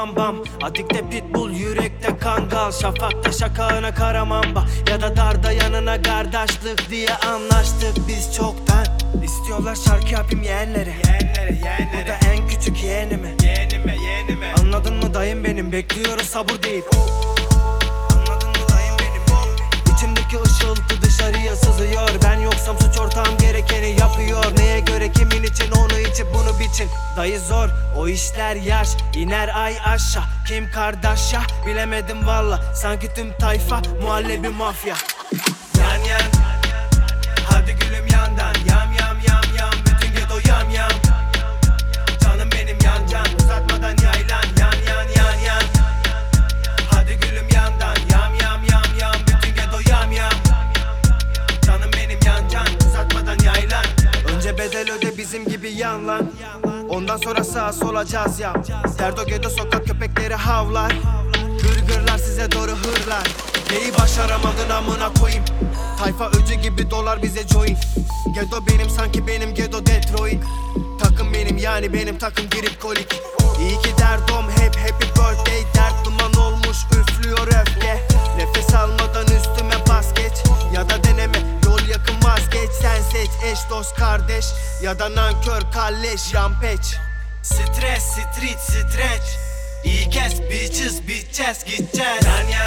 bam bam. Atikte pitbull, yürekte kangal. Şafakta şakağına karamamba. Ya da darda yanına kardeşlik diye anlaştık biz çoktan. İstiyorlar şarkı yapayım yeğenlere. Bu da en küçük yeğenime. Anladın mı dayım benim, bekliyoruz sabır deyip. Anladın mı dayım benim? İçimdeki ışıltı dışarıya sızıyor. Ben yoksam suç ortağım gerekeni yapıyor. Neye göre, kimin için, onu içip bunu biçin. Dayı zor, o işler yaş. İner ay aşağı, kim kardeş ya bilemedim valla. Sanki tüm tayfa muhallebi mafya. Yan yan, hadi gülüm yandan. Yam yam yam yam, bütün gedo yam yam. Canım benim yan can, uzatmadan yaylan. Yan yan yan yan, hadi gülüm yandan. Yam yam yam yam, bütün gedo yam yam. Canım benim yan can, uzatmadan yaylan. Önce bedel öde bizim gibi yan lan. Ondan sonra sağa solacağız ya. Derdo gedo sokak köpekleri havlar. Gırgırlar size doğru hırlar. Neyi başaramadın amına koyayım. Tayfa öcü gibi dolar bize join. Gedo benim sanki benim gedo Detroit. Takım benim yani benim takım girip kolik. İyi ki derdim hep happy birthday. Dert duman olmuş üflüyor öfke. Nefes almadan üstüme pas geç. Ya da deneme yol yakın vazgeç. Sen seç eş dost kardeş. Ya da nankör kalleş yampeç. Stres street stretch. İyi kes bitches bitches gideceğiz. Yan yan,